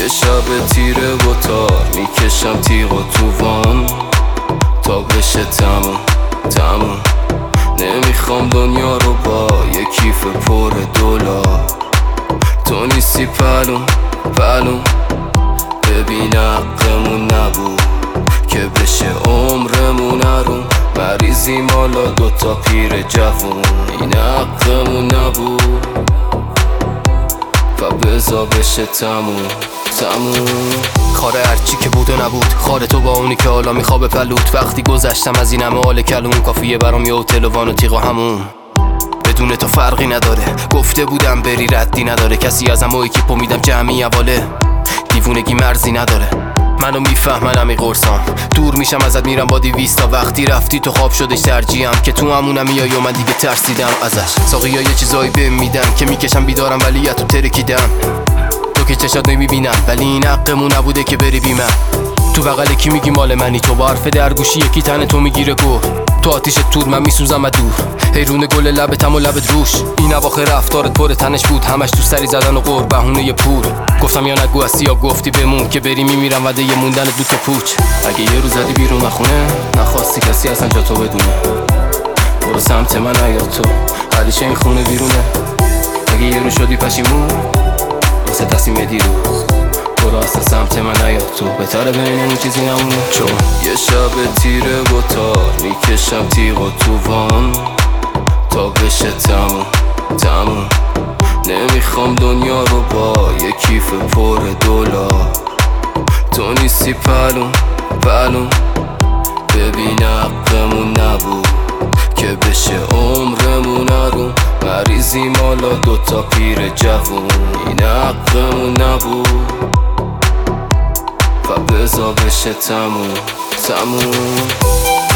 یه شب تیره و تار میکشم تیغ و توفان تا بشه تموم نمیخوام دنیا رو با یه کیف پر دلار. تو نیستی پلوم ببین حقمون نبود که بشه عمرمون نرون. مریضیم حالا دوتا پیر جوون، این حقمون نبود و بزا بشه تموم. خاره هرچی که بود و نبود، خاره تو با اونی که حالا میخوابه پلوت. وقتی گذشتم از این همه حال کلون، کافیه برام یه هتل و وان و تیغ و همون. بدون تو فرقی نداره، گفته بودم بری ردی نداره. کسی ازم و اکیپو میدم جمعی حواله، دیوونگی مرزی نداره. منو میفهمن همی قرصام، دور میشم ازت میرم با 200 تا. وقتی رفتی تو خواب شدش ترجیحم که تو همونم میای و من دیگه ترسیدم ازش. ساقیا یه چیزایی بهم میدن که میکشم بیدارم ولی تو ترکیدم. تو که چشات نمیبینم ولی این حقمون نبوده که بری بی من. تو بغل کی میگی مال منی، تو با حرف درگوشی یکی تن تو میگیره گور. تو آتیش تور من میسوزم از دور، حیرون گل لبتم و لبت روش. این اواخر رفتارت پر تنش بود، همش تو سری زدن و قور بهونه پور. گفتم یا نگو هستی یا گفتی بمون که بری میمیرم وعده یه موندن دو تا پوچ. اگه یه روز زدی بیرون از خونه نخواستی کسی اصلا جا تو بدونه، برو سمت من نیاد تو هریشه این خونه بیرونه. اگه یه روز شدی پشیمون واسه تصمیم دیروز، برو اصلا سمت من نیاد تو بهتره بین اون چیزی نمونه. چون یه شب تیره و تار میکشم تیغ و توفان تا بشه تموم نمیخوام دنیا رو با یه کیف پر دلار. تو نیستی پلوم ببین حقمون نبود که بشه عمرمون نرون. مریضیم حالا دوتا پیر جوون، این حقمون نبود و بزا بشه تموم.